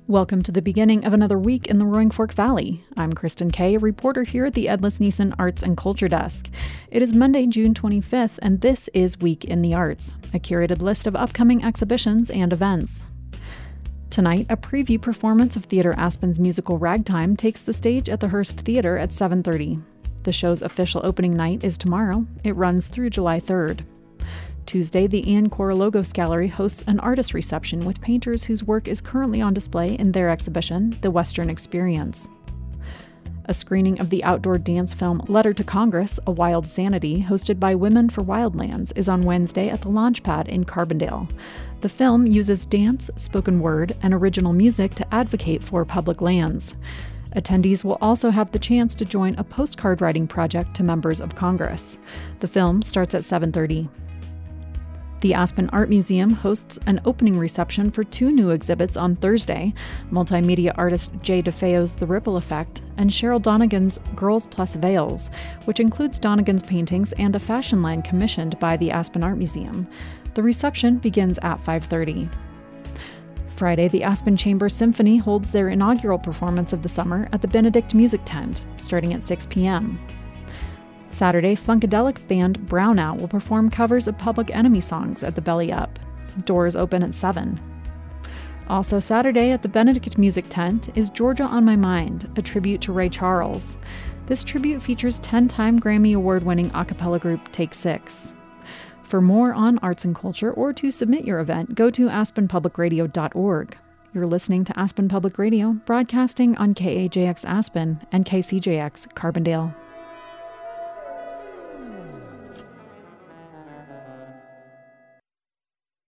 Welcome to the beginning of another week in the Roaring Fork Valley. I'm Kristen Kay, a reporter here at the Ed Lesniesen Arts and Culture Desk. It is Monday, June 25th, and this is Week in the Arts, a curated list of upcoming exhibitions and events. Tonight, a preview performance of Theatre Aspen's musical Ragtime takes the stage at the Hearst Theatre at 7:30. The show's official opening night is tomorrow. It runs through July 3rd. Tuesday, the Anne Korologos Gallery hosts an artist reception with painters whose work is currently on display in their exhibition, The Western Experience. A screening of the outdoor dance film Letter to Congress, A Wild Sanity, hosted by Women for Wildlands, is on Wednesday at the Launchpad in Carbondale. The film uses dance, spoken word, and original music to advocate for public lands. Attendees will also have the chance to join a postcard writing project to members of Congress. The film starts at 7:30. The Aspen Art Museum hosts an opening reception for two new exhibits on Thursday, multimedia artist Jay DeFeo's The Ripple Effect and Cheryl Donegan's Girls Plus Veils, which includes Donegan's paintings and a fashion line commissioned by the Aspen Art Museum. The reception begins at 5:30. Friday, the Aspen Chamber Symphony holds their inaugural performance of the summer at the Benedict Music Tent, starting at 6 p.m. Saturday, Funkadelic band Brownout will perform covers of Public Enemy songs at the Belly Up. Doors open at 7. Also Saturday at the Benedict Music Tent is Georgia on My Mind, a tribute to Ray Charles. This tribute features 10-time Grammy Award-winning a cappella group Take Six. For more on arts and culture or to submit your event, go to aspenpublicradio.org. You're listening to Aspen Public Radio, broadcasting on KAJX Aspen and KCJX Carbondale.